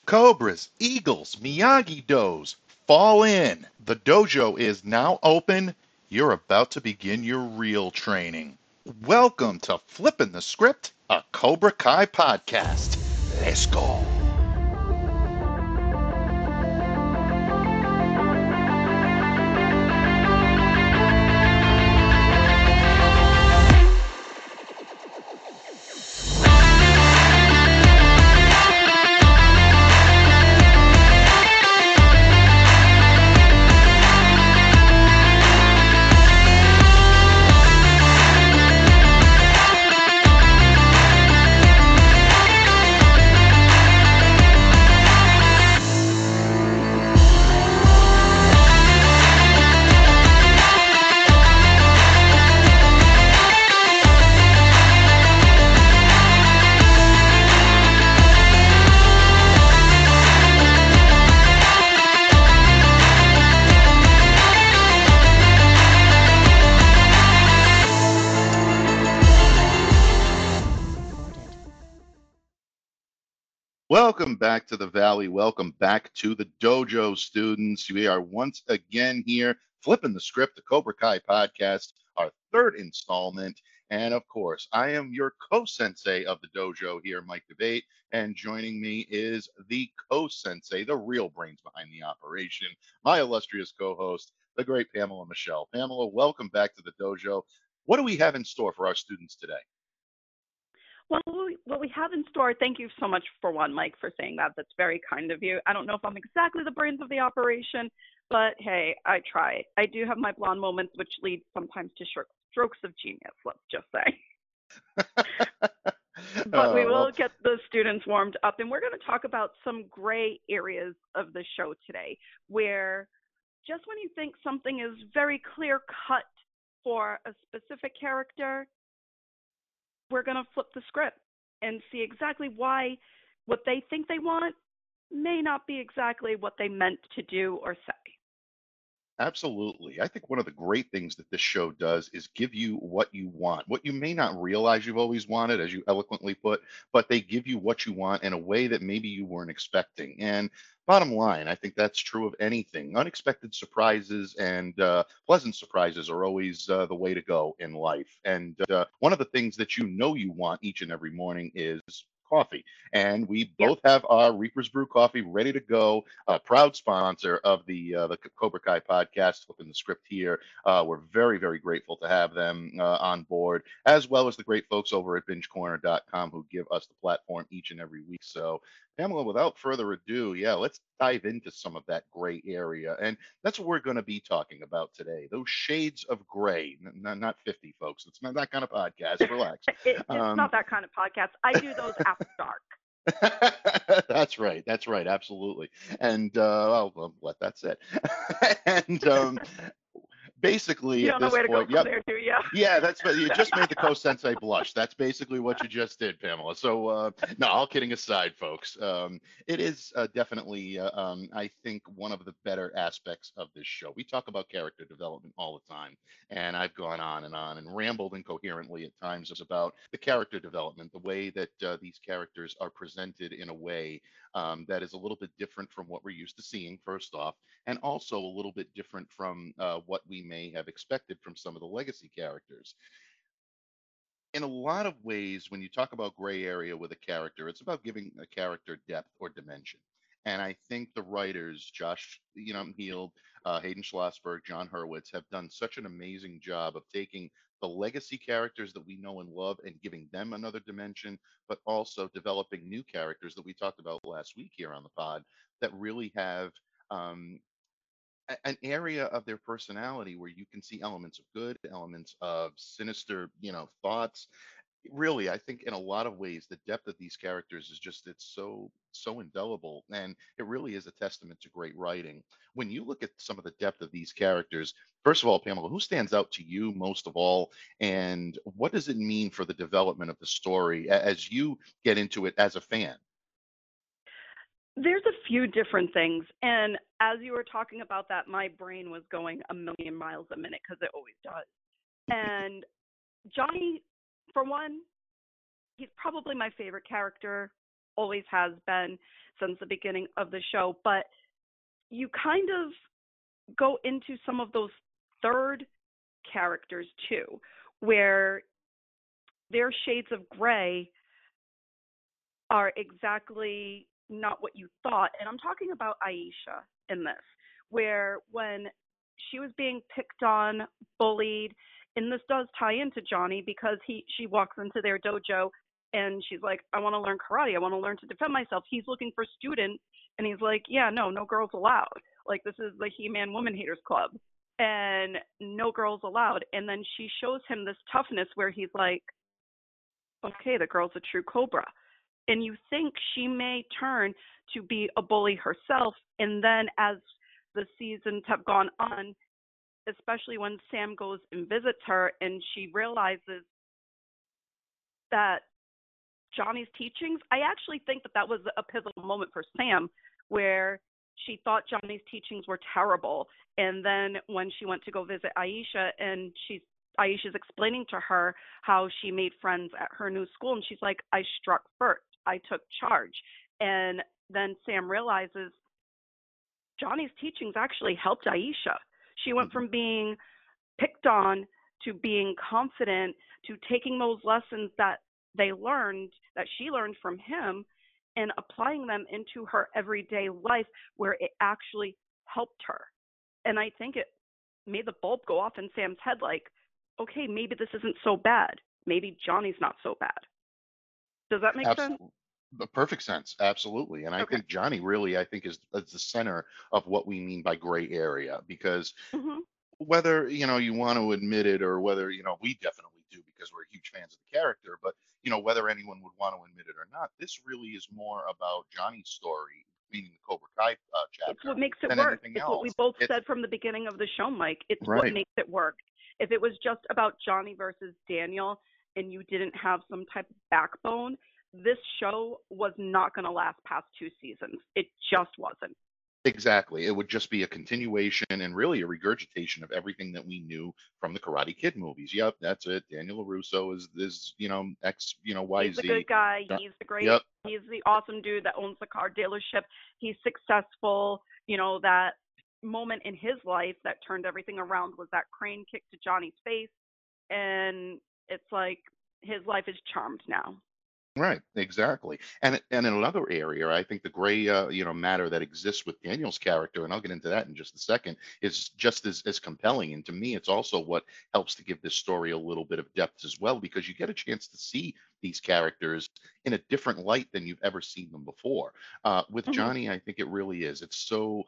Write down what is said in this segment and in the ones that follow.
Cobras, Eagles, Miyagi-Dos, fall in. The dojo is now open. You're about to begin your real training. Welcome to Flipping the Script, a Cobra Kai podcast. Let's go. Welcome back to the Valley. Welcome back to the dojo, students. We are once again here flipping the script, the Cobra Kai podcast, our third installment. And of course, I am your co-sensei of the dojo here, Mike Debate. And joining me is the co-sensei, the real brains behind the operation, my illustrious co-host, the great Pamela Michelle. Pamela, welcome back to the dojo. What do we have in store for our students today? Well, what we have in store, thank you so much for one, Mike, for saying that. That's very kind of you. I don't know if I'm exactly the brains of the operation, but hey, I try. I do have my blonde moments, which lead sometimes to strokes of genius, let's just say. But we will get the students warmed up, and we're going to talk about some gray areas of the show today, where just when you think something is very clear cut for a specific character, we're going to flip the script and see exactly why what they think they want may not be exactly what they meant to do or say. Absolutely. I think one of the great things that this show does is give you what you want, what you may not realize you've always wanted, as you eloquently put, but they give you what you want in a way that maybe you weren't expecting. And bottom line, I think that's true of anything. Unexpected surprises and pleasant surprises are always the way to go in life. And one of the things that you want each and every morning is coffee. And we both have our Reaper's Brew coffee ready to go. Proud sponsor of the Cobra Kai podcast, flipping the script here. We're very, very grateful to have them on board, as well as the great folks over at BingeCorner.com who give us the platform each and every week. So, Pamela, without further ado, let's dive into some of that gray area. And that's what we're going to be talking about today. Those shades of gray. Not 50, folks. It's not that kind of podcast. Relax. It's not that kind of podcast. I do those after dark. That's right. That's right. Absolutely. And I'll let that sit. And basically, you at don't know this where to point, go from there, do you? Yeah, that's what you just made the co-sensei blush. That's basically what you just did, Pamela. So, no, all kidding aside, folks, it is definitely, I think, one of the better aspects of this show. We talk about character development all the time, and I've gone on and rambled incoherently at times about the character development, the way that these characters are presented in a way that is a little bit different from what we're used to seeing, first off, and also a little bit different from what we may have expected from some of the legacy characters. In a lot of ways, when you talk about gray area with a character, it's about giving a character depth or dimension. And I think the writers, Josh, Heald, Hayden Schlossberg, John Hurwitz, have done such an amazing job of taking the legacy characters that we know and love and giving them another dimension, but also developing new characters that we talked about last week here on the pod that really have um, an area of their personality where you can see elements of good, elements of sinister, thoughts. Really, I think in a lot of ways, the depth of these characters is just, it's so indelible. And it really is a testament to great writing. When you look at some of the depth of these characters, first of all, Pamela, who stands out to you most of all? And what does it mean for the development of the story as you get into it as a fan? There's a few different things. And as you were talking about that, my brain was going a million miles a minute because it always does. And Johnny, for one, he's probably my favorite character always has been since the beginning of the show. But you kind of go into some of those third characters too, where their shades of gray are exactly not what you thought. And I'm talking about Aisha in this, where when she was being picked on, bullied, and this does tie into Johnny because she walks into their dojo and she's like, I want to learn karate. I want to learn to defend myself. He's looking for students and he's like, yeah, no, no girls allowed. Like this is the He-Man Woman Haters Club and no girls allowed. And then she shows him this toughness where he's like, okay, the girl's a true cobra. And you think she may turn to be a bully herself. And then as the seasons have gone on, especially when Sam goes and visits her and she realizes that Johnny's teachings, I actually think that that was a pivotal moment for Sam where she thought Johnny's teachings were terrible. And then when she went to go visit Aisha and Aisha's explaining to her how she made friends at her new school and she's like, I struck first. I took charge. And then Sam realizes Johnny's teachings actually helped Aisha. She went Mhm. from being picked on to being confident to taking those lessons that she learned from him and applying them into her everyday life where it actually helped her. And I think it made the bulb go off in Sam's head like, okay, maybe this isn't so bad. Maybe Johnny's not so bad. Does that make sense? Absolutely. Perfect sense. Absolutely. And I Okay. think Johnny really, I think, is the center of what we mean by gray area because Mhm. whether you want to admit it or whether we definitely do because we're huge fans of the character, but whether anyone would want to admit it or not, this really is more about Johnny's story, meaning the Cobra Kai It's chapter, what makes it than work. anything It's what we else. both It's said from the beginning of the show, Mike. It's what right. makes it work. If it was just about Johnny versus Daniel and you didn't have some type of backbone, this show was not going to last past 2 seasons. It just wasn't. Exactly. It would just be a continuation and really a regurgitation of everything that we knew from the Karate Kid movies. Yep, that's it. Daniel LaRusso is X, He's the good YZ. guy. Yeah, He's yep, the awesome dude that owns the car dealership. He's successful. That moment in his life that turned everything around was that crane kick to Johnny's face. And it's like his life is charmed now. right, exactly. And in another area, I think the gray matter that exists with Daniel's character, and I'll get into that in just a second, is just as compelling. And to me, it's also what helps to give this story a little bit of depth as well, because you get a chance to see these characters in a different light than you've ever seen them before. With Hmm. Johnny, I think it really is. It's so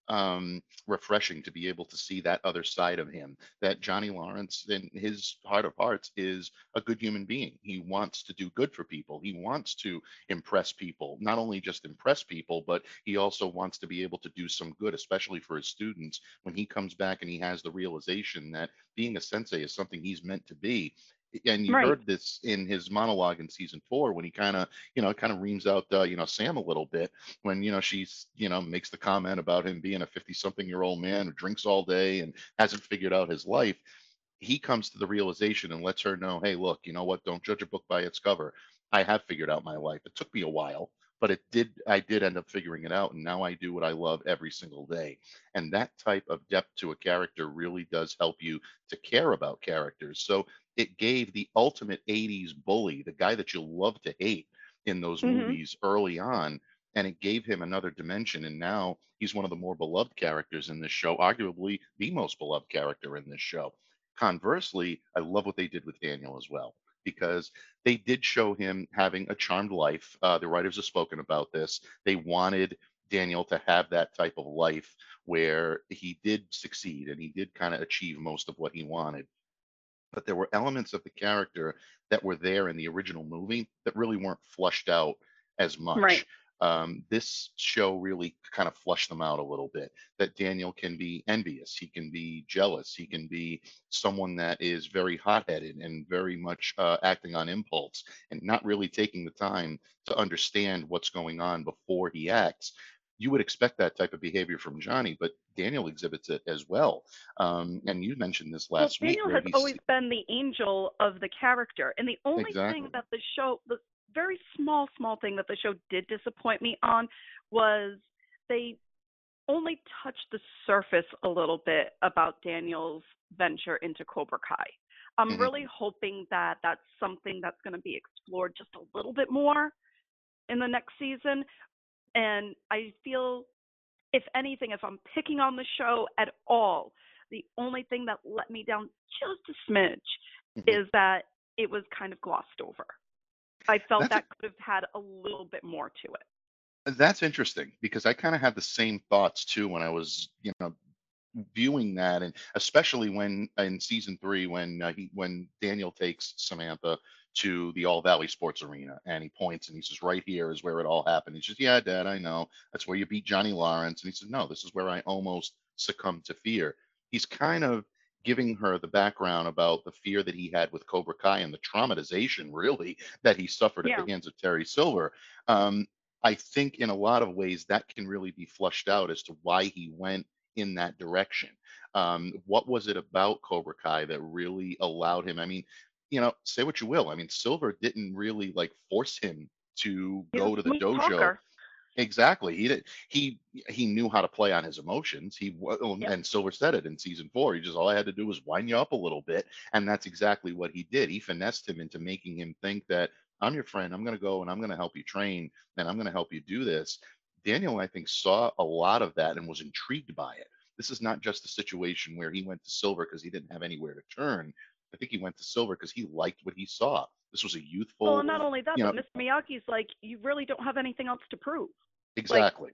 refreshing to be able to see that other side of him, that Johnny Lawrence in his heart of hearts is a good human being. He wants to do good for people. He wants to impress people, not only just impress people, but he also wants to be able to do some good, especially for his students when he comes back and he has the realization that being a sensei is something he's meant to be. And you Right. heard this in his monologue in season 4 when he kind of reams out Sam a little bit when she's makes the comment about him being a 50 something year old man who drinks all day and hasn't figured out his life. He comes to the realization and lets her know, hey, look, you know what, don't judge a book by its cover. I have figured out my life. It took me a while, but I did end up figuring it out, and now I do what I love every single day. And that type of depth to a character really does help you to care about characters. So it gave the ultimate 80s bully, the guy that you love to hate in those Hmm. movies early on, and it gave him another dimension. And now he's one of the more beloved characters in this show, arguably the most beloved character in this show. Conversely, I love what they did with Daniel as well, because they did show him having a charmed life. The writers have spoken about this. They wanted Daniel to have that type of life where he did succeed and he did kind of achieve most of what he wanted, but there were elements of the character that were there in the original movie that really weren't flushed out as Right. much. This show really kind of flushed them out a little bit. That Daniel can be envious, he can be jealous, he can be someone that is very hot-headed and very much acting on impulse and not really taking the time to understand what's going on before he acts. You would expect that type of behavior from Johnny, but Daniel exhibits it as well. And you mentioned this Well, last week Daniel where has always been the angel of the character, and the only thing exactly. that very small thing that the show did disappoint me on was they only touched the surface a little bit about Daniel's venture into Cobra Kai. I'm Hmm. really hoping that that's something that's going to be explored just a little bit more in the next season. And I feel, if anything, if I'm picking on the show at all, the only thing that let me down just a smidge Hmm. is that it was kind of glossed over. I felt That's that could have had a little bit more to it. that's interesting because I kind of had the same thoughts too when I was, viewing that, and especially when in season three, when Daniel takes Samantha to the All Valley Sports Arena, and he points and he says, "Right here is where it all happened." He says, "Yeah, Dad, I know. That's where you beat Johnny Lawrence." And he says, "No, this is where I almost succumbed to fear." He's kind of giving her the background about the fear that he had with Cobra Kai and the traumatization, really, that he suffered at the Yeah. hands of Terry Silver. Um, I think in a lot of ways that can really be flushed out as to why he went in that direction. What was it about Cobra Kai that really allowed him? I mean, say what you will. I mean, Silver didn't really like force him to He's a go to the smooth dojo. talker. Exactly. He did. He knew how to play on his emotions. Yep. And Silver said it in season four. He just all I had to do was wind you up a little bit, and that's exactly what he did. He finessed him into making him think that I'm your friend. I'm going to go and I'm going to help you train, and I'm going to help you do this. Daniel, I think, saw a lot of that and was intrigued by it. This is not just a situation where he went to Silver because he didn't have anywhere to turn. I think he went to Silver because he liked what he saw. This was a Well, youthful, and not only that, you but know, Mr. Miyagi's like, you really don't have anything else to prove. Like, exactly.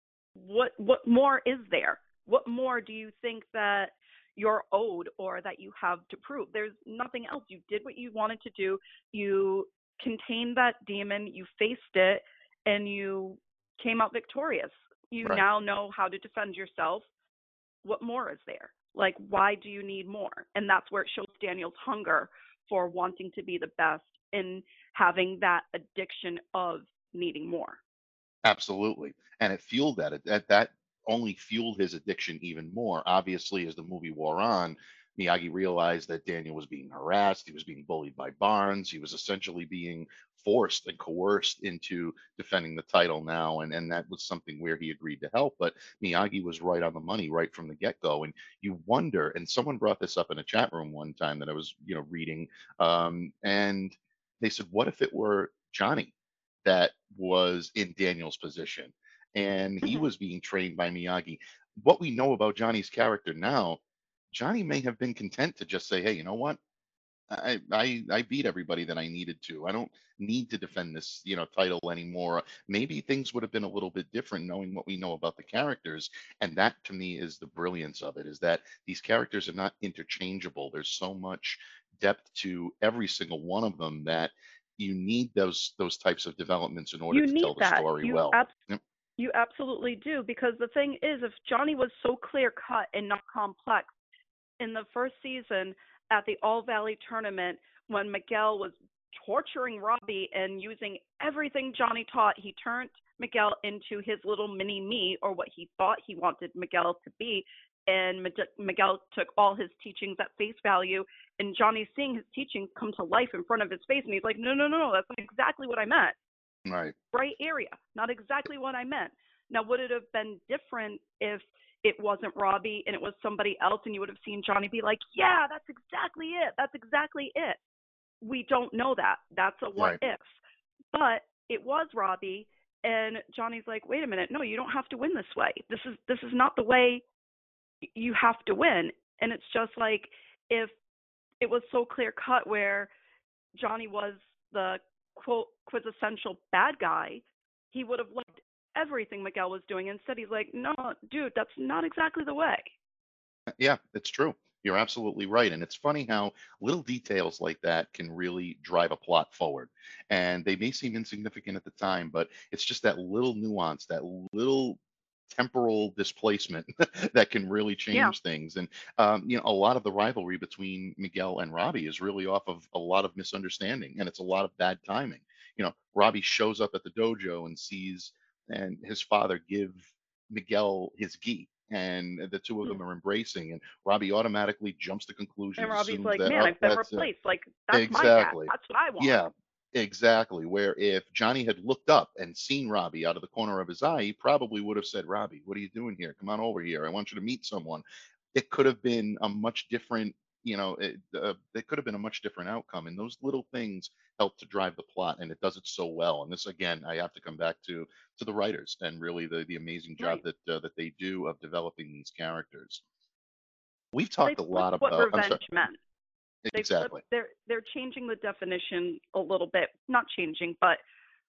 what more is there? What more do you think that you're owed or that you have to prove? There's nothing else. You did what you wanted to do. You contained that demon, you faced it, and you came out victorious. You Right. now know how to defend yourself. What more is there? Like, why do you need more? And that's where it shows Daniel's hunger for wanting to be the best and having that addiction of needing more. Absolutely. And it fueled that. That only fueled his addiction even more. Obviously, as the movie wore on, Miyagi realized that Daniel was being harassed. He was being bullied by Barnes. He was essentially being forced and coerced into defending the title now. And that was something where he agreed to help. But Miyagi was right on the money right from the get go. And you wonder, and someone brought this up in a chat room one time that I was, reading, and they said, what if it were Johnny that was in Daniel's position, and he Hmm. was being trained by Miyagi? What we know about Johnny's character now, Johnny may have been content to just say, "Hey, you know what? I beat everybody that I needed to. I don't need to defend this, title anymore." Maybe things would have been a little bit different knowing what we know about the characters, and that to me is the brilliance of it, is that these characters are not interchangeable. There's so much depth to every single one of them that you need those types of developments in order You to need tell the that. story well. Yep. You absolutely do, because the thing is, if Johnny was so clear cut and not complex in the first season at the All Valley tournament, when Miguel was torturing Robbie and using everything Johnny taught, he turned Miguel into his little mini me, or what he thought he wanted Miguel to be. And Miguel took all his teachings at face value, and Johnny's seeing his teachings come to life in front of his face, and he's like, no, no, no, no, that's not exactly what I meant. Right. Gray area, not exactly what I meant. Now, would it have been different if it wasn't Robbie and it was somebody else, and you would have seen Johnny be like, yeah, that's exactly it. That's exactly it. We don't know that. That's a what Right. if. But it was Robbie, and Johnny's like, wait a minute, no, you don't have to win this way. This is not the way you have to win. And it's just like, if it was so clear cut where Johnny was the quote quintessential bad guy, he would have loved everything Miguel was doing. Instead, he's like, no, dude, that's not exactly the way. Yeah, it's true. You're absolutely right. And it's funny how little details like that can really drive a plot forward. And they may seem insignificant at the time, but it's just that little nuance, that little temporal displacement that can really Yeah. change things. And, a lot of the rivalry between Miguel and Robbie is really off of a lot of misunderstanding, and it's a lot of bad timing. Robbie shows up at the dojo and sees and his father give Miguel his gi, and the two of Hmm. them are embracing, and Robbie automatically jumps to And conclusions, Robbie's assumes like, that, man, oh, I've been that's it. replaced. Like, that's my dad. Exactly. That's what I want. Yeah. Exactly. Where if Johnny had looked up and seen Robbie out of the corner of his eye, he probably would have said, Robbie, what are you doing here? Come on over here. I want you to meet someone. It could have been a much different, it could have been a much different outcome. And those little things help to drive the plot, and it does it so well. And this, again, I have to come back to the writers and really the amazing job Right. that they do of developing these characters. We've They talked a flipped lot what about. I'm sorry. revenge meant. They flipped. Exactly. They're changing the definition a little bit. Not changing, but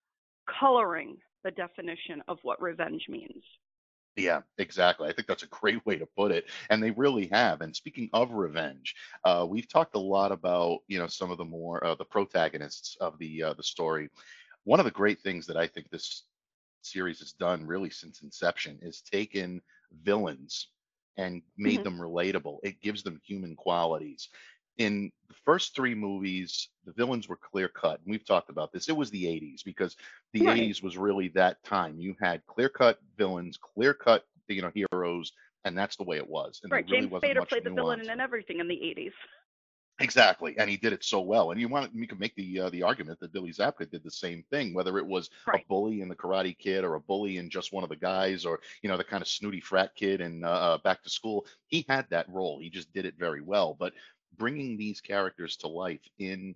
coloring the definition of what revenge means. Yeah, exactly. I think that's a great way to put it, and they really have. And speaking of revenge, we've talked a lot about some of the more the protagonists of the story. One of the great things that I think this series has done really since inception is taken villains and made Mhm. them relatable. It gives them human qualities. In the first three movies, the villains were clear cut. And we've talked about this. It was the 80s because the Right. 80s was really that time. You had clear cut villains, clear cut, heroes, and that's the way it was. And there Right. really James wasn't Spader much played the villain nuance. in everything in the 80s. Exactly, and he did it so well. And you could make the argument that Billy Zabka did the same thing, whether it was a Right. bully in the Karate Kid or a bully in just one of the guys, or the kind of snooty frat kid in Back to School. He had that role. He just did it very well. But bringing these characters to life in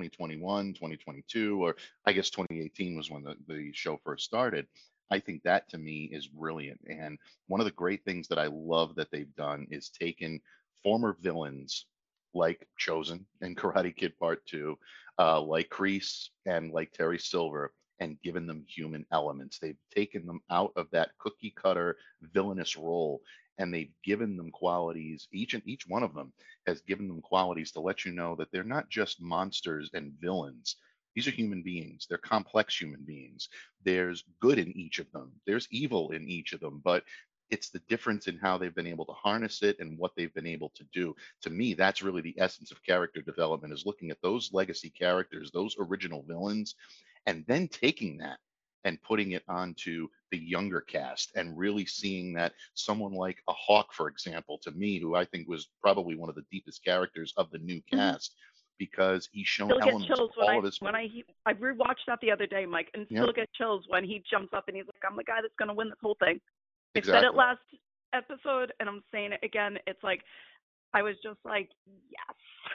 2021, 2022, or I guess 2018 was when the show first started. I think that to me is brilliant. And one of the great things that I love that they've done is taken former villains like Chosen and Karate Kid Part 2, like Kreese and like Terry Silver, and given them human elements. They've taken them out of that cookie cutter villainous role, and they've given them qualities. Each one of them has given them qualities to let you know that they're not just monsters and villains. These are human beings. They're complex human beings. There's good in each of them. There's evil in each of them, but it's the difference in how they've been able to harness it and what they've been able to do. To me, that's really the essence of character development, is looking at those legacy characters, those original villains, and then taking that and putting it onto the younger cast and really seeing that someone like a Hawk, for example, to me, who I think was probably one of the deepest characters of the new Hmm. cast, because he's shown Still get elements of chills when all I of his. when I rewatched that the other day, Mike, and Yeah, still get chills when he jumps up and he's like, "I'm the guy that's going to win this whole thing." I said it exactly. last episode, and I'm saying it again. It's like I was just like, "Yes."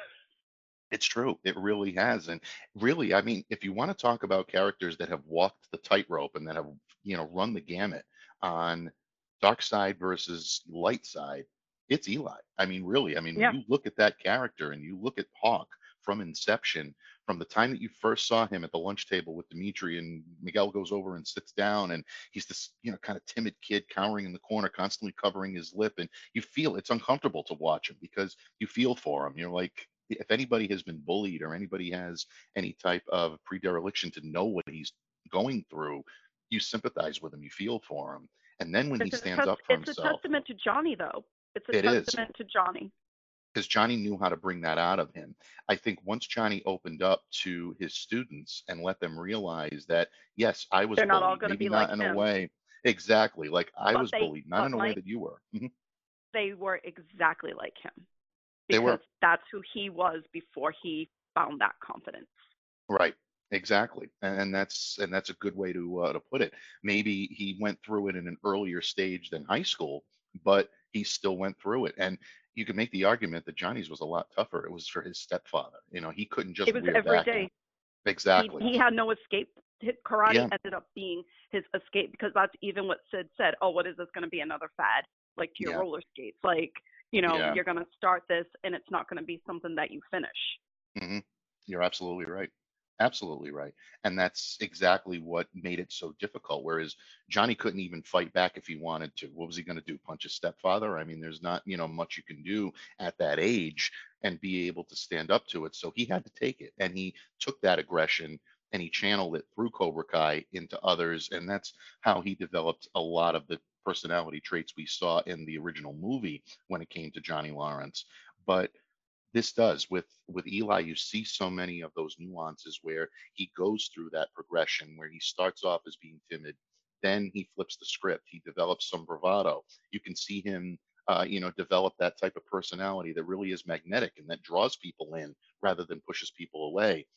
It's true. It really has. And really, I mean, if you want to talk about characters that have walked the tightrope and that have, run the gamut on dark side versus light side, it's Eli. I mean, really, I mean, when Yeah. you look at that character and you look at Hawk from inception, from the time that you first saw him at the lunch table with Dimitri, and Miguel goes over and sits down, and he's this, kind of timid kid cowering in the corner, constantly covering his lip. And you feel it's uncomfortable to watch him because you feel for him. You're like, if anybody has been bullied or anybody has any type of predereliction to know what he's going through, you sympathize with him, you feel for him. And then when he stands up for It's a himself, testament to Johnny, though. It's a it is, testament to Johnny. because Johnny knew how to bring that out of him. I think once Johnny opened up to his students and let them realize that, yes, I was They're not all bullied, going to maybe be like not in a him, way exactly like I but was bullied, not in a way Mike, that you were. Mhm. they were exactly like him They because were. that's who he was before he found that confidence. Right. Exactly. And that's a good way to put it. Maybe he went through it in an earlier stage than high school, but he still went through it. And you can make the argument that Johnny's was a lot tougher. It was for his stepfather. He couldn't just It was rear every back on him. day. Exactly. He had no escape. His karate Yeah. ended up being his escape because that's even what Sid said. Oh, what is this going to be, another fad? Like to your Yeah. roller skates. Like, Yeah. you're going to start this and it's not going to be something that you finish. hmm You're absolutely right. Absolutely right. And that's exactly what made it so difficult. Whereas Johnny couldn't even fight back if he wanted to. What was he going to do? Punch his stepfather? I mean, there's not, much you can do at that age and be able to stand up to it. So he had to take it. And he took that aggression and he channeled it through Cobra Kai into others. And that's how he developed a lot of the personality traits we saw in the original movie when it came to Johnny Lawrence. But this does with Eli, you see so many of those nuances where he goes through that progression where he starts off as being timid, then he flips the script, he develops some bravado. You can see him develop that type of personality that really is magnetic and that draws people in rather than pushes people away.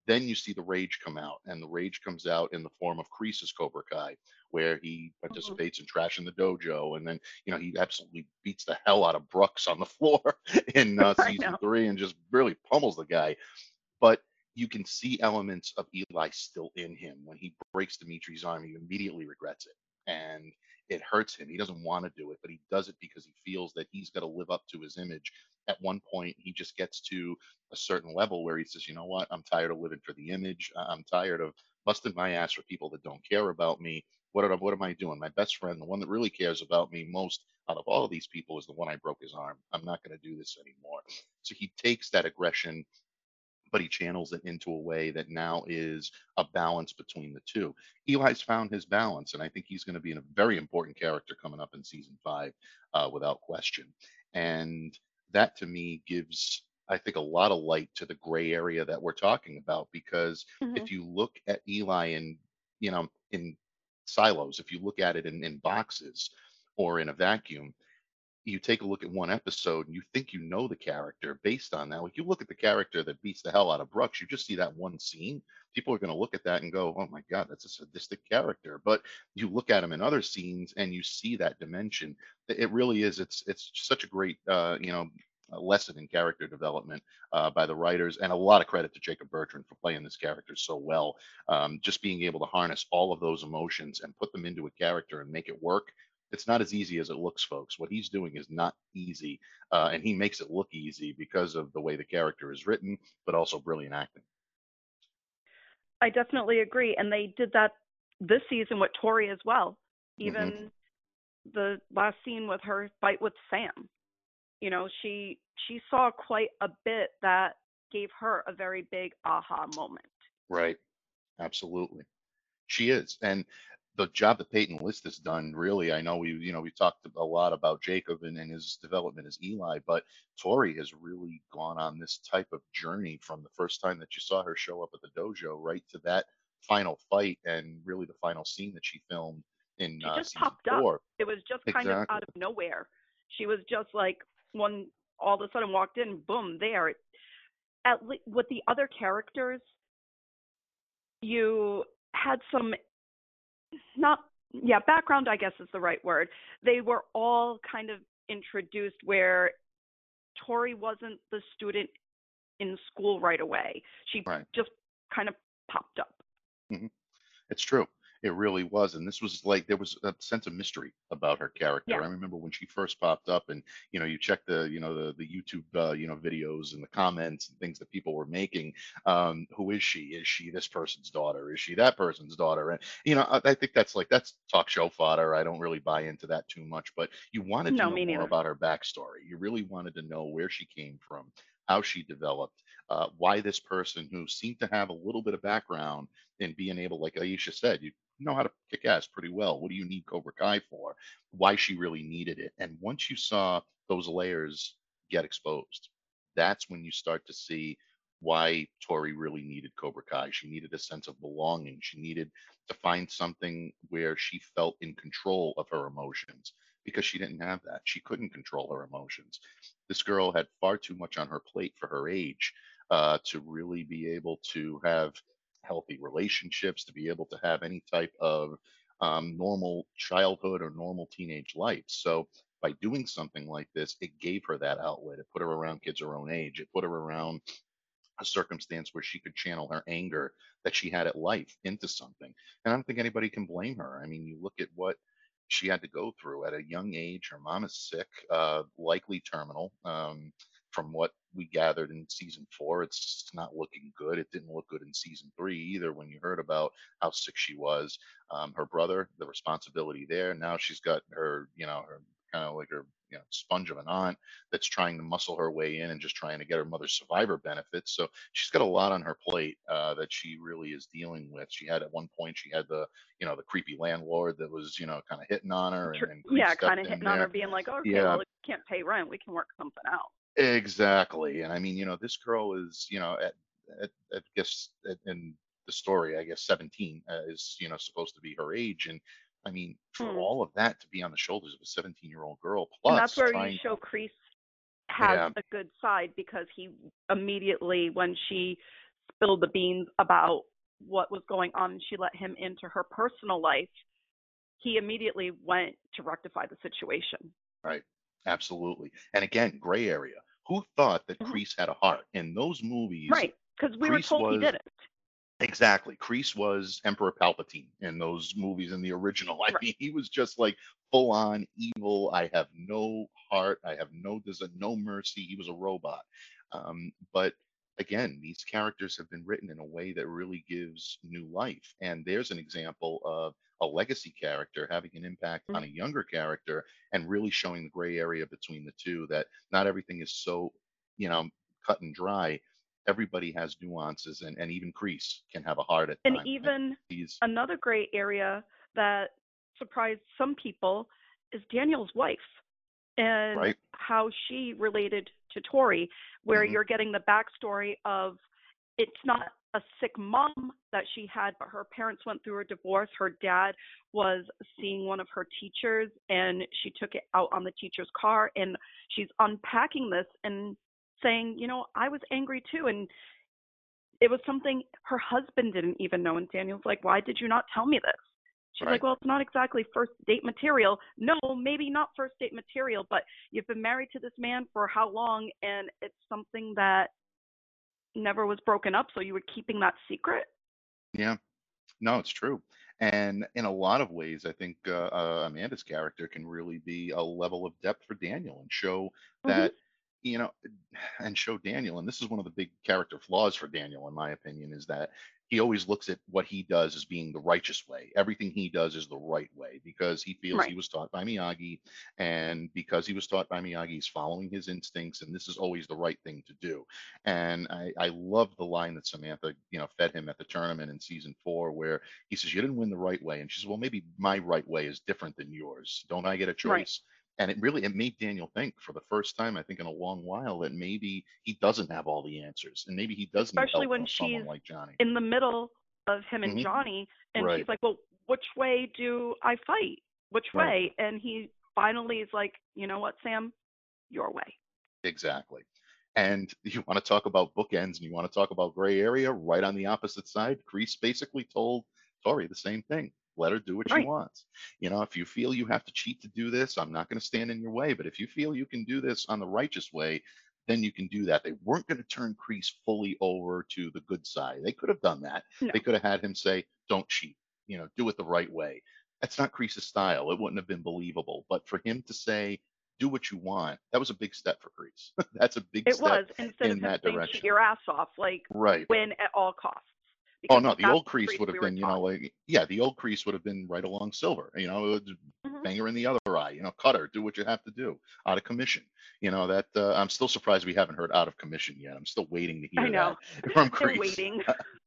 Then you see the rage come out, and the rage comes out in the form of Kreese's Cobra Kai, where he Mhm. participates in trashing the dojo, and then he absolutely beats the hell out of Brooks on the floor in I season know. 3 and just really pummels the guy. But you can see elements of Eli still in him. When he breaks Dimitri's arm, he immediately regrets it. And it hurts him. He doesn't want to do it, but he does it because he feels that he's got to live up to his image. At one point, he just gets to a certain level where he says, you know what? I'm tired of living for the image. I'm tired of busting my ass for people that don't care about me. What am I doing? My best friend, the one that really cares about me most out of all of these people, is the one I broke his arm. I'm not going to do this anymore. So he takes that aggression, but he channels it into a way that now is a balance between the two. Eli's found his balance, and I think he's going to be a very important character coming up in season 5, without question. And that to me gives, I think, a lot of light to the gray area that we're talking about. Because Mhm. if you look at Eli in silos, if you look at it in boxes or in a vacuum, you take a look at one episode and you think you know the character based on that. Like, you look at the character that beats the hell out of Brooks, you just see that one scene. People are going to look at that and go, "Oh my God, that's a sadistic character." But you look at him in other scenes and you see that dimension. It really is. It's such a great a lesson in character development by the writers, and a lot of credit to Jacob Bertrand for playing this character so well. Just being able to harness all of those emotions and put them into a character and make it work. It's not as easy as it looks, folks. What he's doing is not easy, and he makes it look easy because of the way the character is written, but also brilliant acting. I definitely agree, and they did that this season with Tori as well. Hmm. Even the last scene with her fight with Sam, she saw quite a bit that gave her a very big aha moment. Right, absolutely. She is, and the job that Peyton List has done, really, I know we talked a lot about Jacob and his development as Eli, but Tori has really gone on this type of journey from the first time that you saw her show up at the dojo right to that final fight and really the final scene that she filmed in She just season popped up. 4. It was just kind of Exactly. out of nowhere. She was just like one all of a sudden walked in, boom, there. With the other characters, you had some not yeah, background I guess is the right word. They were all kind of introduced where Tori wasn't the student in school right away. She Right. just kind of popped up. Mhm. It's true. It really was. And this was like, there was a sense of mystery about her character. Yeah. I remember when she first popped up, and you check the YouTube videos and the comments and things that people were making. Who is she? Is she this person's daughter? Is she that person's daughter? And I think that's talk show fodder. I don't really buy into that too much, but you wanted to No, know me more neither. about her backstory. You really wanted to know where she came from, how she developed, why this person who seemed to have a little bit of background and being able, like Aisha said, you know how to kick ass pretty well. What do you need Cobra Kai for? Why she really needed it. And once you saw those layers get exposed, that's when you start to see why Tori really needed Cobra Kai. She needed a sense of belonging. She needed to find something where she felt in control of her emotions, because she didn't have that. She couldn't control her emotions. This girl had far too much on her plate for her age, to really be able to have healthy relationships, to be able to have any type of normal childhood or normal teenage life. So by doing something like this, it gave her that outlet. It put her around kids her own age. It put her around a circumstance where she could channel her anger that she had at life into something. And I don't think anybody can blame her. I mean, you look at what she had to go through at a young age. Her mom is sick, likely terminal. From what we gathered in season 4, it's not looking good. It didn't look good in season 3 either when you heard about how sick she was. Her brother, the responsibility there. Now she's got her kind of like her sponge of an aunt that's trying to muscle her way in and just trying to get her mother's survivor benefits. So she's got a lot on her plate, that she really is dealing with. She had, at one point, she had the creepy landlord that was kind of hitting on her, and Kreese Yeah, kind stepped of in hitting on her, there. being like, okay, Yeah, well, if you can't pay rent, we can work something out. exactly. And I mean, this girl is, at guess in the story, I guess 17 is supposed to be her age, and I mean, for Hmm. all of that to be on the shoulders of a 17-year-old girl, And that's plus where you trying. show Kreese has Yeah. a good side because he immediately, when she spilled the beans about what was going on and she let him into her personal life, he immediately went to rectify the situation. Right. Absolutely. And again, gray area. Who thought that Mhm. Kreese had a heart? In those movies, Right, because we were Kreese told he was didn't. exactly. Kreese was Emperor Palpatine in those movies in the original. I Right. mean, he was just like full on evil. I have no heart. I have no mercy. He was a robot. But again, these characters have been written in a way that really gives new life. And there's an example of a legacy character having an impact on a Mhm. younger character and really showing the gray area between the two, that not everything is so, you know, cut and dry. Everybody has nuances, and even Kreese can have a heart at And times. And even he's another gray area that surprised some people is Daniel's wife and right. how she related to Tori, where Hmm. you're getting the backstory of it's not a sick mom that she had, but her parents went through a divorce. Her dad was seeing one of her teachers and she took it out on the teacher's car. And she's unpacking this and saying, I was angry too. And it was something her husband didn't even know. And Daniel's like, why did you not tell me this? She's like, Right. well, it's not exactly first date material. No, maybe not first date material, but you've been married to this man for how long? And it's something that never was broken up. So you were keeping that secret? Yeah. No, it's true. And in a lot of ways, I think Amanda's character can really be a level of depth for Daniel and show Hmm. that, you know, and show Daniel. And this is one of the big character flaws for Daniel, in my opinion, is that he always looks at what he does as being the righteous way. Everything he does is the right way because he feels he Right. was taught by Miyagi. And because he was taught by Miyagi, he's following his instincts. And this is always the right thing to do. And I love the line that Samantha, fed him at the tournament in season 4, where he says, "You didn't win the right way." And she says, "Well, maybe my right way is different than yours. Don't I get a Right. choice?" And it made Daniel think for the first time, I think, in a long while, that maybe he doesn't have all the answers, and maybe he does need Especially help when from someone she's like Johnny. in the middle of him and Hmm. Johnny, and she's Right, like, well, which way do I fight? Which right, way? And he finally is like, you know what, Sam? Your way. exactly. And you want to talk about bookends, and you want to talk about gray area, right on the opposite side. Kreese basically told Tori the same thing. Let her do what she Right. wants. If you feel you have to cheat to do this, I'm not going to stand in your way. But if you feel you can do this on the righteous way, then you can do that. They weren't going to turn Kreese fully over to the good side. They could have done that. No. They could have had him say, "Don't cheat. Do it the right way." That's not Kreese's style. It wouldn't have been believable. But for him to say, "Do what you want," that was a big step for Kreese. That's a big It step was, instead of in him that saying cheat direction. your ass off, like Right. win at all costs. Oh Because no, the that's old the Crease priest would have we were been, taught. like, yeah, the old Crease would have been right along Silver. Hmm. Banger in the other eye. Cut her, do what you have to do. Out of commission. That I'm still surprised we haven't heard out of commission yet. I'm still waiting to I hear know. that from And Crease. waiting.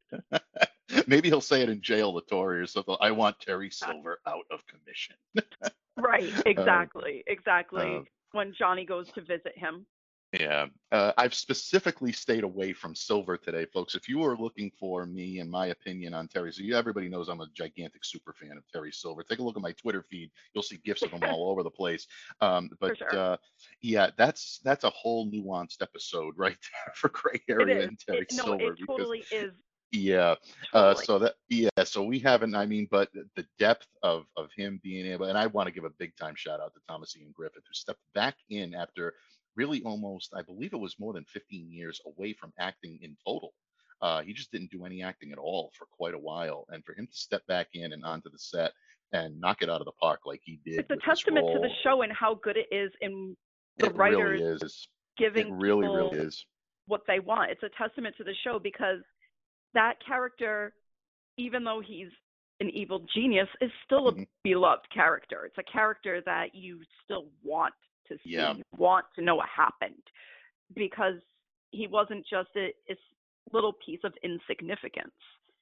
Maybe he'll say it in jail to Tory or something. I want Terry Silver out of commission. Right. Uh, Exactly. uh, Exactly. When Johnny goes to visit him. Yeah, I've specifically stayed away from Silver today, folks. If you are looking for me and my opinion on Terry, so everybody knows I'm a gigantic super fan of Terry Silver. Take a look at my Twitter feed; you'll see gifs of him all over the place. But For sure. yeah, that's a whole nuanced episode right there for Gray It Area is. and Terry No, it Silver, because totally is. yeah, Totally. so we haven't. I mean, but the depth of him being able, and I want to give a big time shout out to Thomas Ian Griffith, who stepped back in after really almost, I believe it was more than 15 years away from acting in total. He just didn't do any acting at all for quite a while, and for him to step back in and onto the set and knock it out of the park like he did It's a with this testament to the role, show and how good it is in the it really writers is. It giving really, really people is. what they want. It's a testament to the show because that character, even though he's an evil genius, is still a Hmm. beloved character. It's a character that you still want to Yeah. see, you want to know what happened because he wasn't just a little piece of insignificance.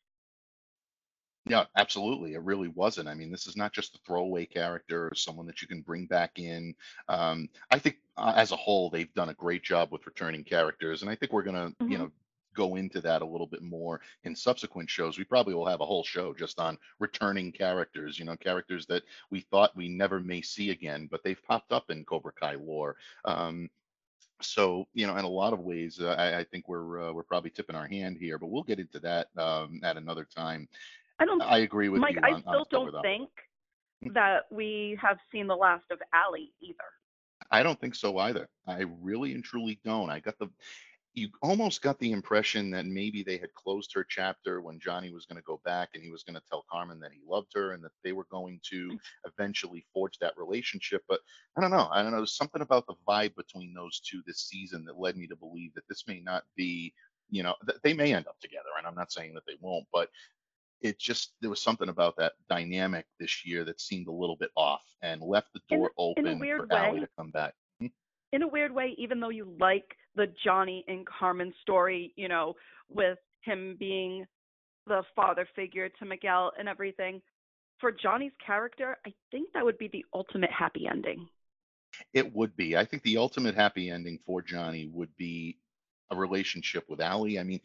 Yeah, absolutely. It really wasn't. I mean, this is not just a throwaway character or someone that you can bring back in. I think as a whole, they've done a great job with returning characters, and I think we're gonna, Hmm. go into that a little bit more in subsequent shows. We probably will have a whole show just on returning characters. Characters that we thought we never may see again, but they've popped up in Cobra Kai lore. Um, So, in a lot of ways, I think we're probably tipping our hand here, but we'll get into that at another time. I don't, I agree with Mike, you I on the still cover, don't though. think that we have seen the last of Allie either. I don't think so either. I really and truly don't. You almost got the impression that maybe they had closed her chapter when Johnny was going to go back and he was going to tell Carmen that he loved her and that they were going to eventually forge that relationship. But I don't know. I don't know. There's something about the vibe between those two this season that led me to believe that this may not be, they may end up together. And I'm not saying that they won't, but there was something about that dynamic this year that seemed a little bit off and left the In door in a open for weird Allie way, to come back. in a weird way, even though you like the Johnny and Carmen story, with him being the father figure to Miguel and everything, for Johnny's character, I think that would be the ultimate happy ending. It would be. I think the ultimate happy ending for Johnny would be a relationship with Allie. I mean,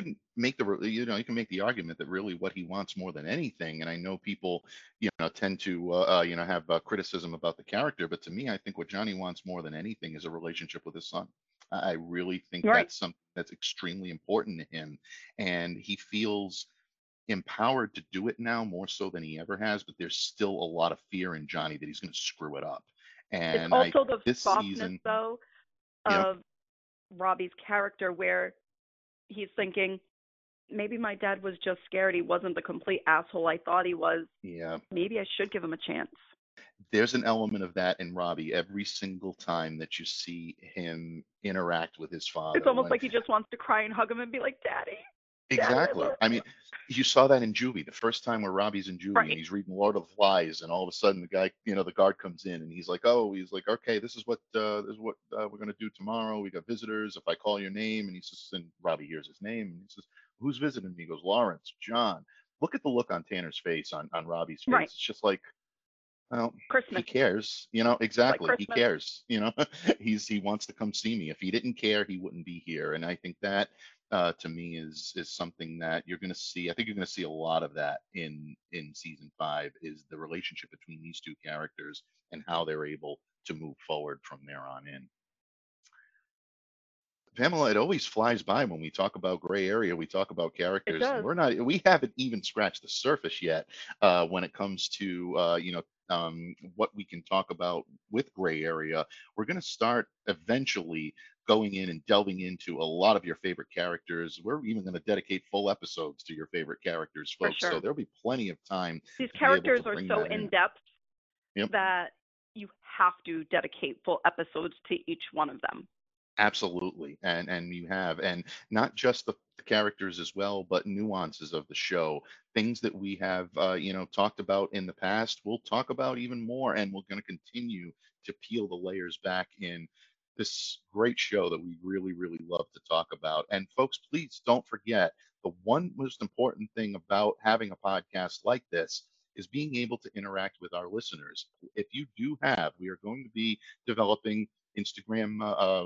you can make the argument that really what he wants more than anything. And I know people, tend to, have criticism about the character, but to me, I think what Johnny wants more than anything is a relationship with his son. I really think Right. that's something that's extremely important to him, and he feels empowered to do it now more so than he ever has. But there's still a lot of fear in Johnny that he's going to screw it up. It's And also the this softness, season, though, yep, of Robbie's character where he's thinking, maybe my dad was just scared. He wasn't the complete asshole I thought he was. yeah, Maybe I should give him a chance. there's an element of that in Robbie every single time that you see him interact with his It's father. almost When like he just wants to cry and hug him and be like, Daddy, Daddy, I exactly, love I you. mean, you saw that in Juvie, the first time where Robbie's in Juvie and Right. he's reading Lord of the Flies, and all of a sudden the guy, the guard comes in and he's like, okay, this is what we're gonna do tomorrow. We got visitors. If I call your name, and he says, and Robbie hears his name, and he says, who's visiting me? He goes, Lawrence, John. Look at the look on Tanner's face, on Robbie's Right. face. It's just like, well, he Christmas. cares, It's like exactly. He Christmas. cares, he wants to come see me. If he didn't care, he wouldn't be here. And I think that to me is something that you're going to see. I think you're going to see a lot of that in season 5, is the relationship between these two characters and how they're able to move forward from there on in. Pamela, it always flies by when we talk about gray area. We talk about It characters, and does. we haven't even scratched the surface yet when it comes to, what we can talk about with gray area. We're going to start eventually going in and delving into a lot of your favorite characters. We're even going to dedicate full episodes to your favorite characters, For folks. So sure. there'll be plenty of time These to be able characters to are bring so that in in. depth Yep. that you have to dedicate full episodes to each one of them. Absolutely, and you have, and not just the characters as well, but nuances of the show, things that we have, talked about in the past. We'll talk about even more, and we're going to continue to peel the layers back in this great show that we really, really love to talk about. And folks, please don't forget, the one most important thing about having a podcast like this is being able to interact with our listeners. If you do have, we are going to be developing Instagram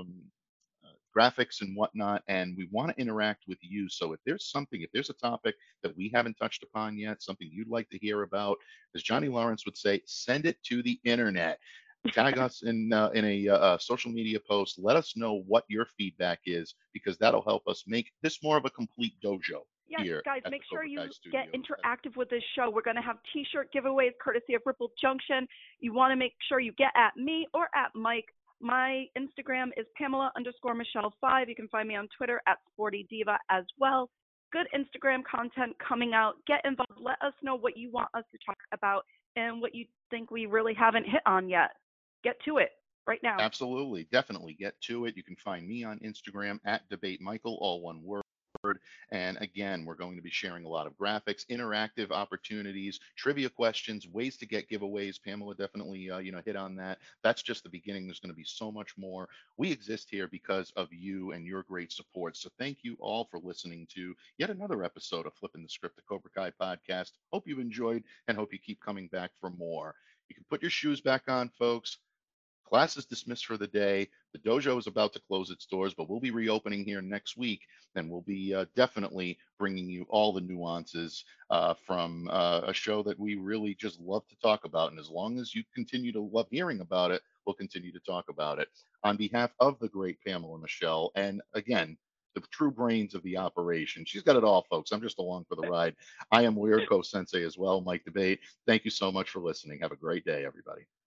graphics and whatnot, and we want to interact with you. So if there's a topic that we haven't touched upon yet, something you'd like to hear about, as Johnny Lawrence would say, send it to the internet. Tag us in a social media post. Let us know what your feedback is, because that'll help us make this more of a complete dojo Yes, here guys, at make the sure Cobra Kai you get Studios. interactive with this show. We're going to have t-shirt giveaways courtesy of Ripple Junction. You want to make sure you get at me or at Mike. My Instagram is Pamela_Michelle5. You can find me on Twitter at Sporty Diva as well. Good Instagram content coming out. Get involved. Let us know what you want us to talk about and what you think we really haven't hit on yet. Get to it right now. Absolutely, definitely get to it. You can find me on Instagram at Debate Michael, all one word. And again, we're going to be sharing a lot of graphics, interactive opportunities, trivia questions, ways to get giveaways. Pamela definitely, hit on that. That's just the beginning. There's going to be so much more. We exist here because of you and your great support. So thank you all for listening to yet another episode of Flipping the Script, the Cobra Kai podcast. Hope you've enjoyed and hope you keep coming back for more. You can put your shoes back on, folks. Class is dismissed for the day. The dojo is about to close its doors, but we'll be reopening here next week, and we'll be definitely bringing you all the nuances from a show that we really just love to talk about. And as long as you continue to love hearing about it, we'll continue to talk about it. On behalf of the great Pamela Michelle, and again, the true brains of the operation. She's got it all, folks. I'm just along for the ride. I am Weird Co Sensei as well, Mike Debate. Thank you so much for listening. Have a great day, everybody.